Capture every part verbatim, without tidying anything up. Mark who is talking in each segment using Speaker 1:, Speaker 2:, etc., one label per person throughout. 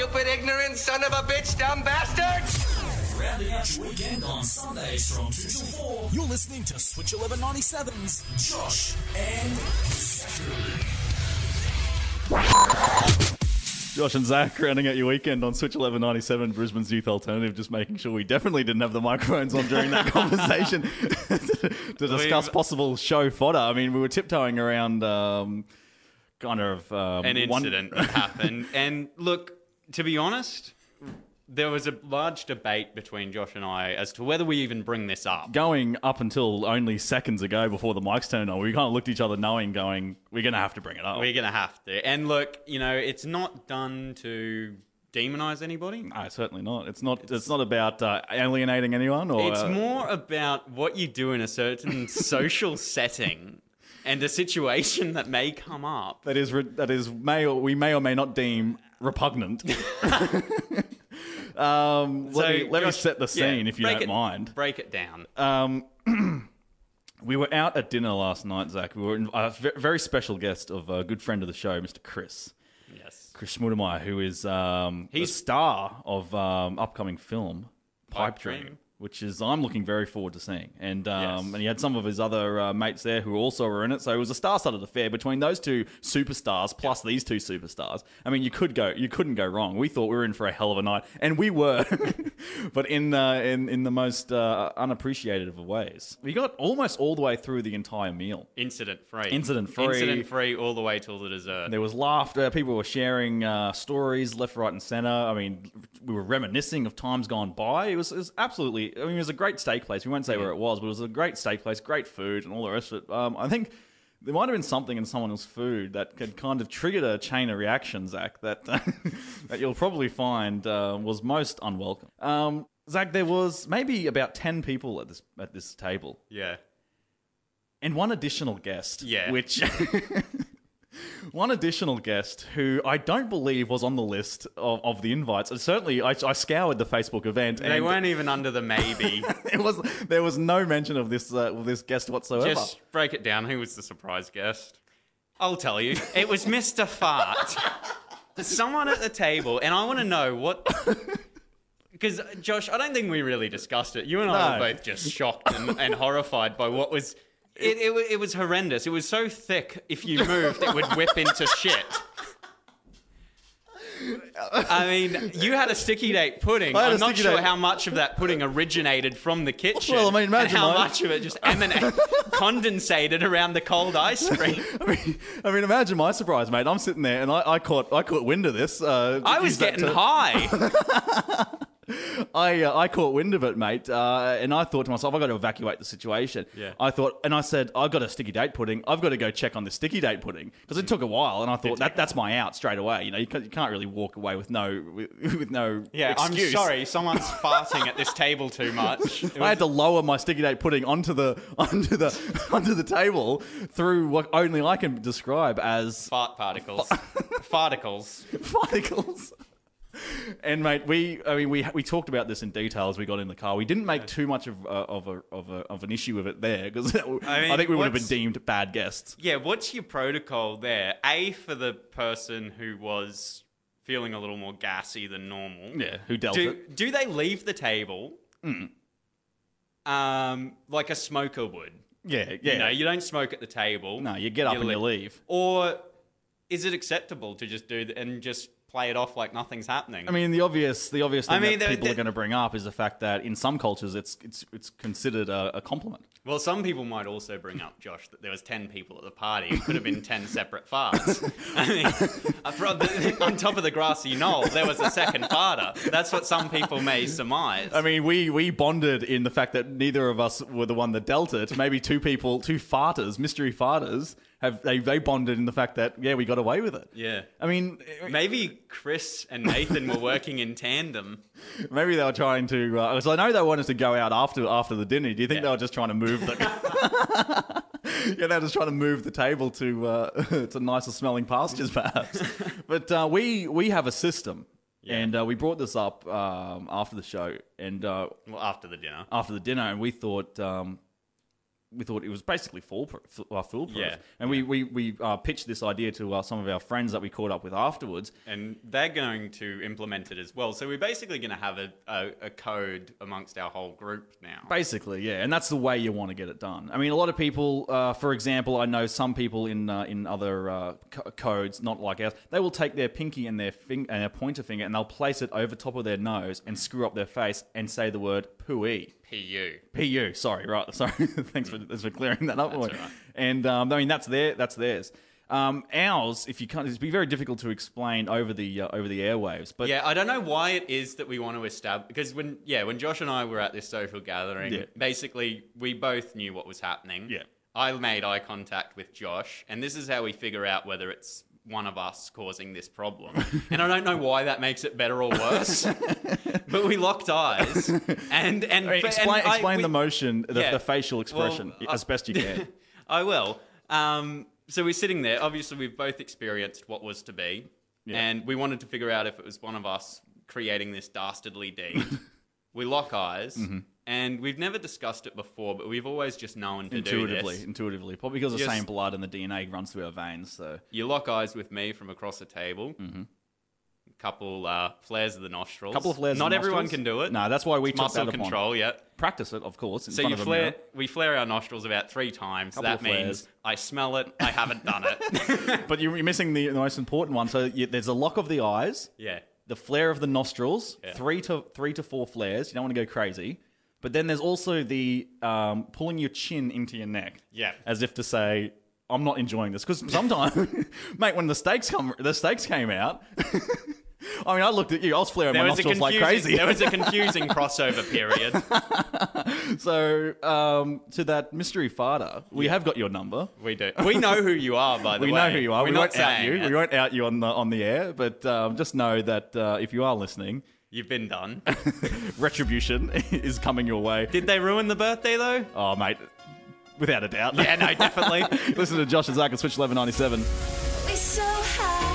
Speaker 1: stupid, ignorant son of a bitch, dumb bastard!
Speaker 2: Rounding out your weekend on Sundays from two till four. You're listening to Switch eleven ninety-seven's Josh and Zachary.
Speaker 3: Josh and Zach rounding out your weekend on Switch eleven ninety-seven, Brisbane's Youth Alternative, just making sure we definitely didn't have the microphones on during that conversation to discuss
Speaker 4: We've-
Speaker 3: possible show fodder. I mean, we were tiptoeing around um, kind of... Um,
Speaker 4: An
Speaker 3: one-
Speaker 4: incident that happened. And look, to be honest, there was a large debate between Josh and I as to whether we even bring this up.
Speaker 3: Going up until only seconds ago before the mics turned on, we kind of looked at each other knowing, going, we're going to have to bring it up.
Speaker 4: We're going to have to. And look, you know, it's not done to demonize anybody.
Speaker 3: No, certainly not. It's not It's, it's not about uh, alienating anyone. Or
Speaker 4: It's
Speaker 3: uh,
Speaker 4: more about what you do in a certain social setting and a situation that may come up.
Speaker 3: that is re- that is may or we may or may not deem repugnant. um,
Speaker 4: So,
Speaker 3: let me, let me
Speaker 4: Josh,
Speaker 3: set the scene
Speaker 4: yeah,
Speaker 3: if you
Speaker 4: break
Speaker 3: don't
Speaker 4: it-
Speaker 3: mind.
Speaker 4: Break it down.
Speaker 3: Um, we were out at dinner last night, Zach. We were in, a ve- very special guest of a good friend of the show, Mister Chris.
Speaker 4: Yes.
Speaker 3: Chris Schmudemeyer, who is um, the
Speaker 4: He's-
Speaker 3: star of um, upcoming film Pipe,
Speaker 4: Pipe
Speaker 3: Dream,
Speaker 4: Dream.
Speaker 3: which is I'm looking very forward to seeing. And um,
Speaker 4: Yes.
Speaker 3: and he had some of his other uh, mates there who also were in it. So it was a star-studded affair between those two superstars plus these two superstars. I mean, you could go, you couldn't go wrong. We thought we were in for a hell of a night, and we were, but in uh, in in the most uh, unappreciated of ways. We got almost all the way through the entire meal.
Speaker 4: Incident free.
Speaker 3: Incident free.
Speaker 4: Incident free all the way till the dessert.
Speaker 3: There was laughter. People were sharing uh, stories left, right, and centre. I mean, we were reminiscing of times gone by. It was, it was absolutely... I mean, it was a great steak place. We won't say where it was, but it was a great steak place, great food, and all the rest of it. Um, I think there might have been something in someone's food that could kind of triggered a chain of reaction, Zach, that, that you'll probably find uh, was most unwelcome. Um, Zach, there was maybe about ten people at this at this table.
Speaker 4: Yeah.
Speaker 3: And one additional guest,
Speaker 4: Yeah.
Speaker 3: which one additional guest who I don't believe was on the list of, of the invites. And certainly, I, I scoured the Facebook event,
Speaker 4: They
Speaker 3: and
Speaker 4: weren't even under the maybe.
Speaker 3: it was there was no mention of this uh, of this guest whatsoever.
Speaker 4: Just break it down. Who was the surprise guest? I'll tell you. It was Mister Fart. Someone at the table, and I want to know what... Because, Josh, I don't think we really discussed it. You and I
Speaker 3: No.
Speaker 4: were both just shocked and, and horrified by what was... It, it, wa- it was horrendous. It was so thick, if you moved, it would whip into shit. I mean, you had a sticky date pudding.
Speaker 3: I had a
Speaker 4: I'm not
Speaker 3: sticky
Speaker 4: sure
Speaker 3: date-
Speaker 4: how much of that pudding originated from the kitchen.
Speaker 3: Well, I mean,
Speaker 4: and
Speaker 3: imagine
Speaker 4: how
Speaker 3: mine.
Speaker 4: much of it just emanated, condensated around the cold ice cream.
Speaker 3: I mean, I mean, imagine my surprise, mate. I'm sitting there, and I, I caught I caught wind of this. Uh,
Speaker 4: I
Speaker 3: use
Speaker 4: was
Speaker 3: that
Speaker 4: getting
Speaker 3: to-
Speaker 4: high.
Speaker 3: I uh, I caught wind of it, mate, uh, and I thought to myself, I've got to evacuate the situation.
Speaker 4: Yeah.
Speaker 3: I thought, and I said, I've got a sticky date pudding. I've got to go check on the sticky date pudding because it took a while, and I thought that that's my out straight away. You know, you can't, you can't really walk away with no with, with no
Speaker 4: Yeah,
Speaker 3: excuse.
Speaker 4: I'm sorry. Someone's farting at this table too much. It
Speaker 3: I had
Speaker 4: was-
Speaker 3: to lower my sticky date pudding onto the onto the onto the table through what only I can describe as
Speaker 4: fart particles. Farticles.
Speaker 3: particles. And mate, we I mean we we talked about this in detail as we got in the car. We didn't make too much of uh, of a of a of an issue of it there because I,
Speaker 4: mean,
Speaker 3: think we would have been
Speaker 4: what's-
Speaker 3: deemed bad guests.
Speaker 4: Yeah, what's your protocol there? A, for the person who was feeling a little more gassy than normal.
Speaker 3: Yeah, who dealt
Speaker 4: Do,
Speaker 3: it?
Speaker 4: do they leave the table um, like a smoker would?
Speaker 3: Yeah, yeah.
Speaker 4: You know, you don't smoke at the table.
Speaker 3: No, you get up and you leave.
Speaker 4: Or is it acceptable to just do th- and just play it off like nothing's happening?
Speaker 3: I mean, the obvious, the obvious thing
Speaker 4: I mean,
Speaker 3: that
Speaker 4: the-
Speaker 3: people
Speaker 4: the-
Speaker 3: are going to bring up is the fact that in some cultures, it's it's it's considered a, a compliment.
Speaker 4: Well, some people might also bring up, Josh, that there was ten people at the party. It could have been ten separate farts. I mean, from the- on top of the grassy knoll, there was a second farter. That's what some people may surmise.
Speaker 3: I mean, we we bonded in the fact that neither of us were the one that dealt it. Maybe two people, two farters, mystery farters, have they they bonded in the fact that yeah, we got away with it.
Speaker 4: Yeah.
Speaker 3: I mean,
Speaker 4: Maybe Chris and Nathan were working in tandem.
Speaker 3: maybe they were trying to. Because I know they wanted to go out after after the dinner. Do you think
Speaker 4: Yeah.
Speaker 3: they were just trying to move the? Yeah, they're just trying to move the table to uh, to nicer smelling pastures, perhaps. But uh, we we have a system,
Speaker 4: Yeah.
Speaker 3: and uh, we brought this up um, after the show and uh,
Speaker 4: Well, after the dinner.
Speaker 3: after the dinner, and we thought um, we thought it was basically foolproof. Uh, foolproof.
Speaker 4: Yeah,
Speaker 3: And we we we uh, pitched this idea to uh, some of our friends that we caught up with afterwards.
Speaker 4: And they're going to implement it as well. So we're basically going to have a, a, a code amongst our whole group now.
Speaker 3: Basically, yeah, and that's the way you want to get it done. I mean, a lot of people, uh, for example, I know some people in uh, in other uh, co- codes, not like ours, they will take their pinky and their fing- and their pointer finger and they'll place it over top of their nose and screw up their face and say the word pooey.
Speaker 4: P U.
Speaker 3: P U, sorry, right, sorry. Thanks for, thanks for clearing that up.
Speaker 4: That's all right.
Speaker 3: And um, I mean, that's their, that's theirs. Um, ours, if you can't, it'd be very difficult to explain over the uh, over the airwaves. But
Speaker 4: Yeah, I don't know why it is that we want to establish, because when yeah, when Josh and I were at this social gathering,
Speaker 3: Yeah.
Speaker 4: basically we both knew what was happening.
Speaker 3: Yeah.
Speaker 4: I made eye contact with Josh, and this is how we figure out whether it's one of us causing this problem. And I don't know why that makes it better or worse, but we locked eyes and and,
Speaker 3: I mean,
Speaker 4: and
Speaker 3: explain
Speaker 4: I-
Speaker 3: explain
Speaker 4: we-
Speaker 3: the motion, the,
Speaker 4: Yeah.
Speaker 3: the facial expression
Speaker 4: Well,
Speaker 3: as best you can.
Speaker 4: I will. Um, so we're sitting there. Obviously, we've both experienced what was to be,
Speaker 3: Yeah.
Speaker 4: and we wanted to figure out if it was one of us creating this dastardly deed. We lock eyes,
Speaker 3: Mm-hmm.
Speaker 4: and we've never discussed it before, but we've always just known to do
Speaker 3: Intuitively,
Speaker 4: this.
Speaker 3: intuitively, probably because the
Speaker 4: Yes.
Speaker 3: same blood and the D N A runs through our veins. So
Speaker 4: You lock eyes with me from across a table. Mm-hmm. Couple uh, flares of the nostrils.
Speaker 3: couple of flares.
Speaker 4: Not
Speaker 3: of
Speaker 4: everyone
Speaker 3: nostrils.
Speaker 4: can do it.
Speaker 3: No, that's why we
Speaker 4: It's
Speaker 3: took
Speaker 4: muscle
Speaker 3: that upon.
Speaker 4: control. Yeah.
Speaker 3: Practice it, of course. In
Speaker 4: So
Speaker 3: front
Speaker 4: you
Speaker 3: of a
Speaker 4: flare,
Speaker 3: mirror.
Speaker 4: we flare our nostrils about three times.
Speaker 3: Couple
Speaker 4: that
Speaker 3: of flares.
Speaker 4: means I smell it. I haven't done it.
Speaker 3: But you're you're missing the, the most important one. So you, there's a lock of the eyes,
Speaker 4: Yeah.
Speaker 3: the flare of the nostrils,
Speaker 4: Yeah.
Speaker 3: three to three to four flares. You don't want to go crazy. But then there's also the um, pulling your chin into your neck.
Speaker 4: Yeah.
Speaker 3: As if to say, I'm not enjoying this. Because sometimes, mate, when the steaks come, the steaks came out. I mean, I looked at you. I was flaring
Speaker 4: There
Speaker 3: my
Speaker 4: was, a
Speaker 3: nostrils like
Speaker 4: confusing,
Speaker 3: crazy.
Speaker 4: there was a confusing crossover period.
Speaker 3: So, um, to that mystery farter, we have got your number.
Speaker 4: We do. We know who you are, by the
Speaker 3: We
Speaker 4: way.
Speaker 3: know who you are.
Speaker 4: We're
Speaker 3: we
Speaker 4: not
Speaker 3: won't out
Speaker 4: saying
Speaker 3: you.
Speaker 4: it.
Speaker 3: We won't out you on the on the air. But um, just know that uh, if you are listening,
Speaker 4: You've been done.
Speaker 3: retribution is coming your way.
Speaker 4: Did they ruin the birthday, though?
Speaker 3: Oh, mate, without a doubt.
Speaker 4: Yeah, no, definitely.
Speaker 3: Listen to Josh and Zach on Switch eleven ninety-seven.
Speaker 5: We're so high.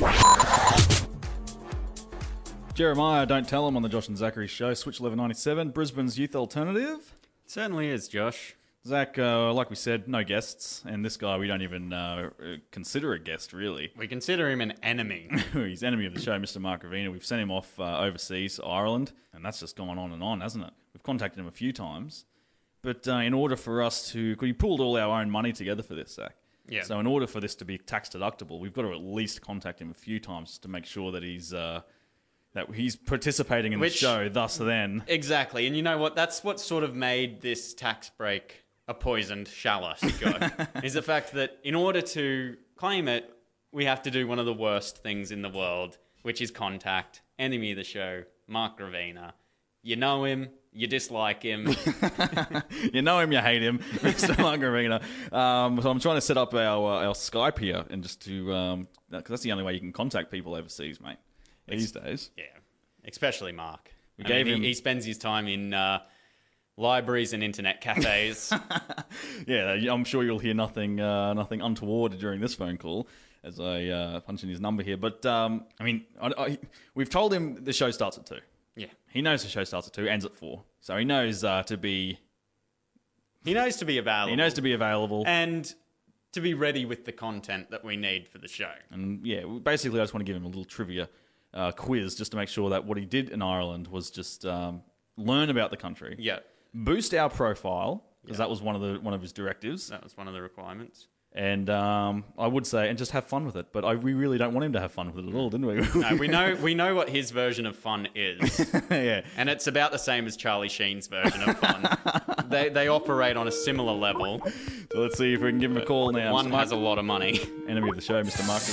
Speaker 3: Jeremiah, don't tell him on the Josh and Zachary show. Switch eleven ninety-seven, Brisbane's youth alternative.
Speaker 4: Certainly is, Josh.
Speaker 3: Zach, uh, like we said, no guests, and this guy we don't even uh, consider a guest, really.
Speaker 4: We consider him an enemy.
Speaker 3: He's enemy of the show, Mister Mark Ravina. We've sent him off uh, overseas, Ireland, and that's just gone on and on, hasn't it? We've contacted him a few times, but uh, in order for us to, because we pulled all our own money together for this, Zach.
Speaker 4: Yeah.
Speaker 3: So in order for this to be tax deductible, we've got to at least contact him a few times to make sure that he's uh, that he's participating in
Speaker 4: Which-
Speaker 3: the show. Thus, then.
Speaker 4: Exactly. And you know what? That's what sort of made this tax break a poisoned chalice, Joe, is the fact that in order to claim it, we have to do one of the worst things in the world, which is contact enemy of the show, Mark Ravina. You know him, you dislike him.
Speaker 3: You know him, you hate him, Mister Margarina. Um, so I'm trying to set up our uh, our Skype here, and just to um, because that's the only way you can contact people overseas, mate. These days,
Speaker 4: Yeah, especially Mark. We
Speaker 3: gave
Speaker 4: mean,
Speaker 3: him-
Speaker 4: he, he spends his time in uh, libraries and internet cafes.
Speaker 3: yeah, I'm sure you'll hear nothing uh, nothing untoward during this phone call as I uh, punch in his number here. But um, I mean, I, I, we've told him the show starts at two.
Speaker 4: Yeah,
Speaker 3: He knows the show starts at two, ends at four, so he knows uh, to be
Speaker 4: he knows to be available.
Speaker 3: he knows to be available.
Speaker 4: and to be ready with the content that we need for the show.
Speaker 3: And yeah, basically, I just want to give him a little trivia uh, quiz just to make sure that what he did in Ireland was just um, learn about the country,
Speaker 4: Yeah,
Speaker 3: boost our profile because
Speaker 4: Yeah.
Speaker 3: that was one of the one of his directives,
Speaker 4: that was one of the requirements.
Speaker 3: and um, I would say, and just have fun with it. But I, we really don't want him to have fun with it at all, didn't we?
Speaker 4: No, we know we know what his version of fun is,
Speaker 3: yeah.
Speaker 4: and it's about the same as Charlie Sheen's version of fun. they they operate on a similar level.
Speaker 3: So let's see if we can give him a call now.
Speaker 4: One
Speaker 3: Mister
Speaker 4: has a lot of money.
Speaker 3: enemy of the show, Mister Mark.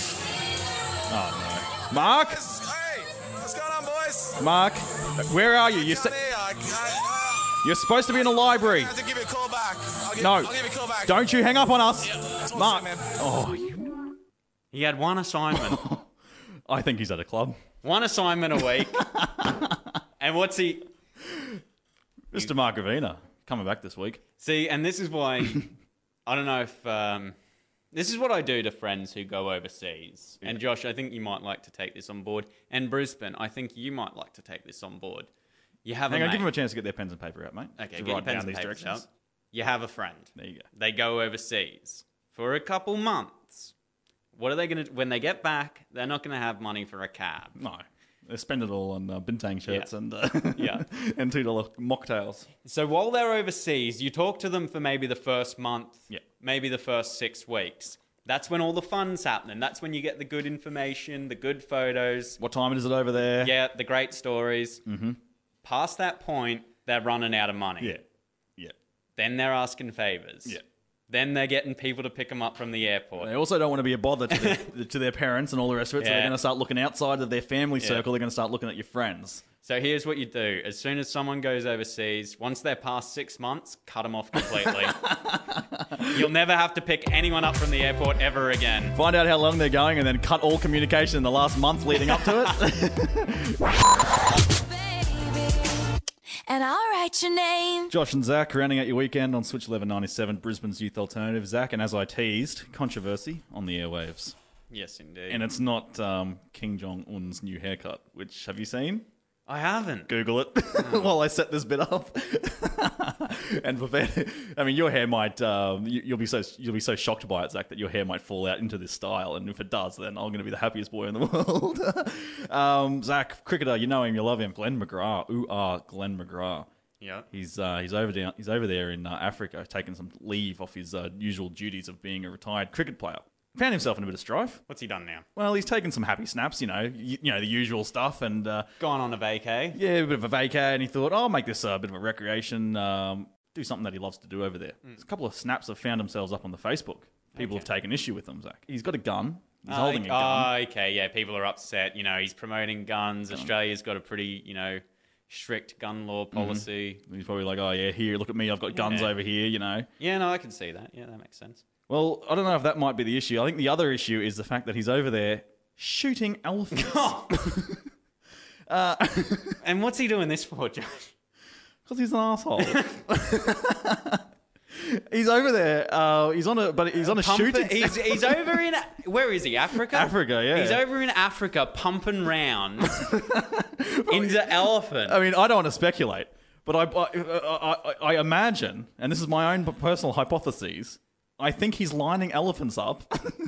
Speaker 3: Oh no, Mark,
Speaker 6: Hey, what's going on, boys?
Speaker 3: Mark, where are you? You sa-
Speaker 6: Hey, I, I,
Speaker 3: you're supposed to be in a library.
Speaker 6: I have to give you a call back. I'll give,
Speaker 3: No,
Speaker 6: I'll give you a call back.
Speaker 3: don't you hang up on us,
Speaker 6: Talk
Speaker 3: Mark.
Speaker 6: to you, man.
Speaker 3: Oh, you-
Speaker 4: He had one assignment,
Speaker 3: I think he's at a club.
Speaker 4: one assignment a week, and what's he?
Speaker 3: Mister Mark Ravina coming back this week.
Speaker 4: See, and this is why I don't know if um, this is what I do to friends who go overseas. And Josh, I think you might like to take this on board. And Brisbane, I think you might like to take this on board. You have
Speaker 3: Hang
Speaker 4: a
Speaker 3: on,
Speaker 4: mate.
Speaker 3: give him a chance to get their pens and paper out, mate.
Speaker 4: Okay,
Speaker 3: to
Speaker 4: get your
Speaker 3: write
Speaker 4: pens
Speaker 3: down
Speaker 4: and
Speaker 3: these
Speaker 4: papers
Speaker 3: directions.
Speaker 4: out. You have a friend.
Speaker 3: There you go.
Speaker 4: They go overseas for a couple months. What are they going to when they get back? They're not going to have money for a cab.
Speaker 3: No. They spend it all on uh, bintang shirts
Speaker 4: Yeah.
Speaker 3: and uh,
Speaker 4: Yeah.
Speaker 3: and two dollar mocktails.
Speaker 4: So while they're overseas, you talk to them for maybe the first month,
Speaker 3: Yeah.
Speaker 4: maybe the first six weeks. That's when all the fun's happening. That's when you get the good information, the good photos.
Speaker 3: What time is it over there?
Speaker 4: Yeah, the great stories. Mm-hmm. Past that point, they're running out of money.
Speaker 3: Yeah. Yeah.
Speaker 4: Then they're asking favors.
Speaker 3: Yeah.
Speaker 4: Then they're getting people to pick them up from the airport.
Speaker 3: They also don't want to be a bother to, their, to their parents and all the rest of it, so
Speaker 4: Yeah.
Speaker 3: they're going to start looking outside of their family
Speaker 4: Yeah.
Speaker 3: circle. They're going to start looking at your friends.
Speaker 4: So here's what you do. As soon as someone goes overseas, once they're past six months, cut them off completely. You'll never have to pick anyone up from the airport ever again.
Speaker 3: Find out how long they're going and then cut all communication in the last month leading up to it.
Speaker 5: Baby, and I'll write your name.
Speaker 3: Josh and Zach rounding out your weekend on Switch eleven ninety-seven, Brisbane's Youth Alternative. Zach, and as I teased, controversy on the airwaves.
Speaker 4: Yes, indeed.
Speaker 3: And it's not um, Kim Jong-un's new haircut, which, have you seen?
Speaker 4: I haven't.
Speaker 3: Google it while I set this bit up. And for fair, I mean, your hair might um, you, you'll be so you'll be so shocked by it, Zach, that your hair might fall out into this style. And if it does, then I'm going to be the happiest boy in the world. um, Zach, cricketer, you know him, you love him. Glenn McGrath, ooh ah, Glenn McGrath.
Speaker 4: Yeah.
Speaker 3: He's uh, he's over down he's over there in uh, Africa, taking some leave off his uh, usual duties of being a retired cricket player. Found himself in a bit of strife.
Speaker 4: What's he done now?
Speaker 3: Well, he's taken some happy snaps, you know, you, you know the usual stuff, and uh,
Speaker 4: Gone on a vacay.
Speaker 3: yeah, a bit of a vacay, and he thought, oh, I'll make this a bit of a recreation, um, do something that he loves to do over there. There's a couple of snaps have found themselves up on the Facebook. People have taken issue with them, Zach. He's got a gun. He's holding a gun.
Speaker 4: Oh, okay. Yeah, people are upset. You know, he's promoting guns. Australia's got a pretty, you know, strict gun law policy.
Speaker 3: He's probably like, oh, yeah, here, look at me, I've got guns
Speaker 4: Yeah.
Speaker 3: over here, you know.
Speaker 4: Yeah, no, I can see that. Yeah, that makes sense.
Speaker 3: Well, I don't know if that might be the issue. I think the other issue is the fact that he's over there shooting elephants.
Speaker 4: And what's he doing this for, Josh?
Speaker 3: Because he's an asshole. He's over there. Uh, he's on a, but he's on a
Speaker 4: Pumping-
Speaker 3: shooting.
Speaker 4: He's, he's over in where is he? Africa.
Speaker 3: Africa, yeah.
Speaker 4: He's over in Africa pumping rounds into elephant.
Speaker 3: I mean, I don't want to speculate, but I, I, I, I imagine, and this is my own personal hypotheses, I think he's lining elephants up,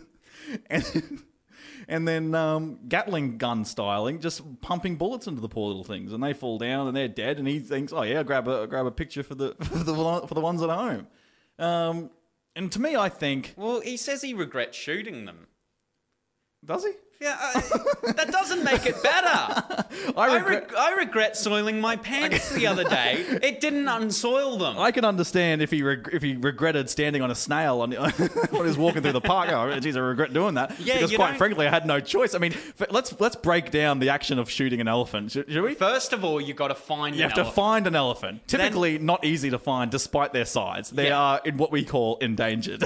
Speaker 3: and and then um, Gatling gun styling, just pumping bullets into the poor little things, and they fall down and they're dead, and he thinks, oh yeah, grab a grab a picture for the for the one- for the ones at home. Um, and to me, I think,
Speaker 4: Well, he says he regrets shooting them.
Speaker 3: does he?
Speaker 4: Yeah, uh, that doesn't make it better.
Speaker 3: I
Speaker 4: I,
Speaker 3: regret.
Speaker 4: reg- I regret soiling my pants the other day. It didn't unsoil them.
Speaker 3: I can understand if he reg- if he regretted standing on a snail on when he was walking through the park. Oh, geez, I regret doing that.
Speaker 4: Yeah,
Speaker 3: because
Speaker 4: you
Speaker 3: quite
Speaker 4: don't-
Speaker 3: frankly, I had no choice. I mean, f- let's let's break down the action of shooting an elephant, should, should we?
Speaker 4: First of all, you got to find
Speaker 3: You
Speaker 4: an
Speaker 3: have to
Speaker 4: elephant.
Speaker 3: find an elephant. Typically, not easy to find, despite their size. They
Speaker 4: Yeah.
Speaker 3: are in what we call endangered.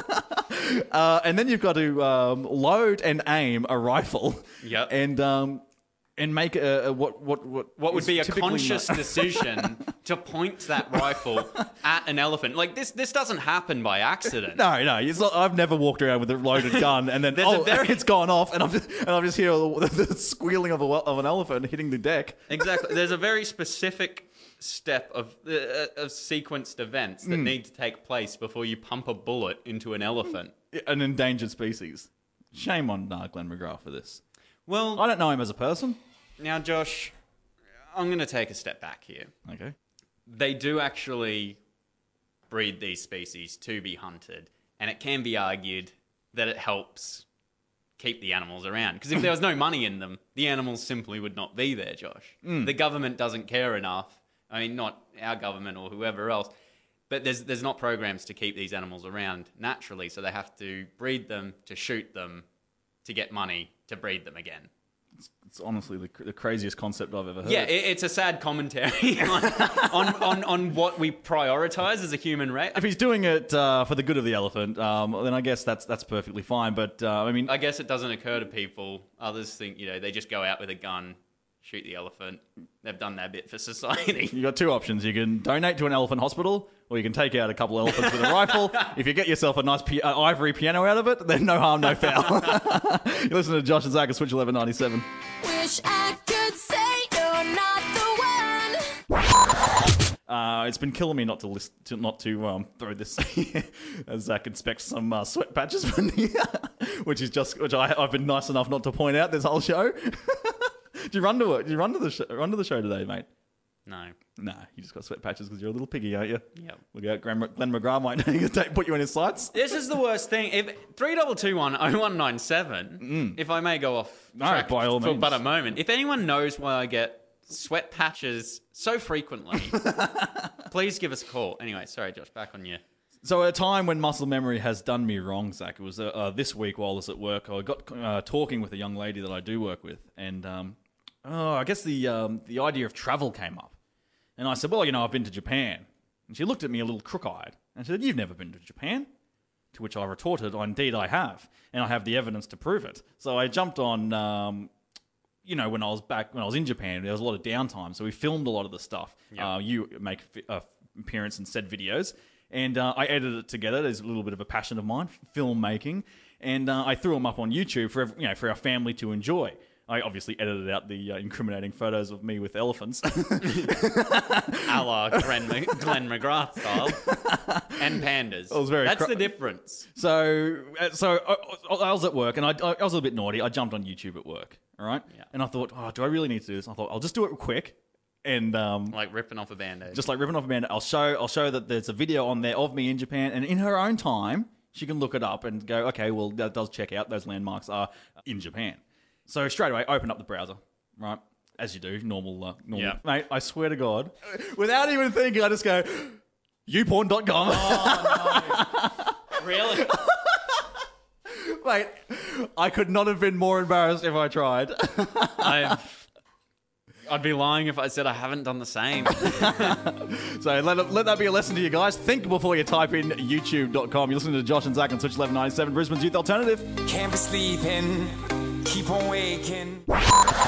Speaker 3: uh, and then you've got to um, load and aim a rifle.
Speaker 4: Yep.
Speaker 3: And um, and make a, a what what what
Speaker 4: What would
Speaker 3: is
Speaker 4: be a
Speaker 3: typically
Speaker 4: conscious
Speaker 3: not-
Speaker 4: decision to point that rifle at an elephant? Like this, this doesn't happen by accident.
Speaker 3: No, no. It's not, I've never walked around with a loaded gun and then
Speaker 4: There's a
Speaker 3: oh,
Speaker 4: very-
Speaker 3: it's gone off, and I'm just, and I'm just hear the, the squealing of a of an elephant hitting the deck.
Speaker 4: Exactly. There's a very specific step of uh, of sequenced events
Speaker 3: Hmm.
Speaker 4: that need to take place before you pump a bullet into an elephant.
Speaker 3: An endangered species. Shame on uh, Glenn McGrath for this.
Speaker 4: Well,
Speaker 3: I don't know him as a person.
Speaker 4: now, Josh, I'm going to take a step back here.
Speaker 3: Okay.
Speaker 4: They do actually breed these species to be hunted, and it can be argued that it helps keep the animals around. Because if there was no money in them, the animals simply would not be there, Josh. The government doesn't care enough. I mean, not our government or whoever else, but there's there's not programs to keep these animals around naturally, so they have to breed them to shoot them to get money to breed them again.
Speaker 3: It's honestly the, the craziest concept I've ever heard.
Speaker 4: Yeah, it, it's a sad commentary on, on, on, on what we prioritize as a human race.
Speaker 3: If he's doing it uh, for the good of the elephant, um, then I guess that's that's perfectly fine. But uh, I mean,
Speaker 4: I guess it doesn't occur to people. Others think, you know, they just go out with a gun, shoot the elephant. They've done their bit for society.
Speaker 3: you got two options. You can donate to an elephant hospital, or you can take out a couple of elephants with a rifle. If you get yourself a nice pi- uh, ivory piano out of it, then no harm, no foul. You listen to Josh and Zach at Switch eleven ninety-seven.
Speaker 5: Wish I could say you're not the one.
Speaker 3: Uh, it's been killing me not to list, to not to um, throw this as Zach inspects some uh, sweat patches from here, which is just which I, I've been nice enough not to point out this whole show. Did you run to it? Did you run to the show, run to the show today, mate?
Speaker 4: No.
Speaker 3: Nah, you just got sweat patches because you're a little piggy, aren't you?
Speaker 4: Yep.
Speaker 3: Look out, Glenn, Glenn McGrath might take, put you in his sights.
Speaker 4: This is the worst thing. If three double two one oh one nine seven, if I may go off
Speaker 3: No,
Speaker 4: track
Speaker 3: by all
Speaker 4: for
Speaker 3: means.
Speaker 4: but a moment, if anyone knows why I get sweat patches so frequently, please give us a call. Anyway, sorry, Josh, back on you.
Speaker 3: So at a time when muscle memory has done me wrong, Zach, it was uh, uh, this week while I was at work, I got uh, talking with a young lady that I do work with, and um, oh, I guess the um, the idea of travel came up. And I said, well, you know, I've been to Japan. And she looked at me a little crook-eyed and said, you've never been to Japan? To which I retorted, oh, indeed I have. And I have the evidence to prove it. So I jumped on, um, you know, when I was back, when I was in Japan, there was a lot of downtime. So we filmed a lot of the stuff.
Speaker 4: Yeah.
Speaker 3: Uh, you make an appearance in said videos. And uh, I edited it together. There's a little bit of a passion of mine, filmmaking. And uh, I threw them up on YouTube for, you know, for our family to enjoy. I obviously edited out the uh, incriminating photos of me with elephants.
Speaker 4: A la Glenn, Glenn McGrath style. And pandas.
Speaker 3: I was very
Speaker 4: That's
Speaker 3: cr-
Speaker 4: the difference.
Speaker 3: So, uh, so I, I was at work, and I, I was a little bit naughty. I jumped on YouTube at work, all right?
Speaker 4: Yeah.
Speaker 3: And I thought, oh, do I really need to do this? I thought, I'll just do it quick, and um,
Speaker 4: Like ripping off a band-aid.
Speaker 3: just like ripping off a band. I'll show, I'll show that there's a video on there of me in Japan, and in her own time, she can look it up and go, okay, well, that does check out. Those landmarks are in Japan. So straight away, open up the browser, right? As you do, normal, uh, normal.
Speaker 4: Yeah.
Speaker 3: Mate, I swear to God, without even thinking, I just go, youporn dot com.
Speaker 4: Really?
Speaker 3: Mate, I could not have been more embarrassed if I tried.
Speaker 4: I've, I'd be lying if I said I haven't done the same.
Speaker 3: So let, let that be a lesson to you guys. Think before you type in youtube dot com. You're listening to Josh and Zach on Switch eleven ninety-seven, Brisbane's Youth Alternative.
Speaker 7: Can't be sleeping, keep on waking.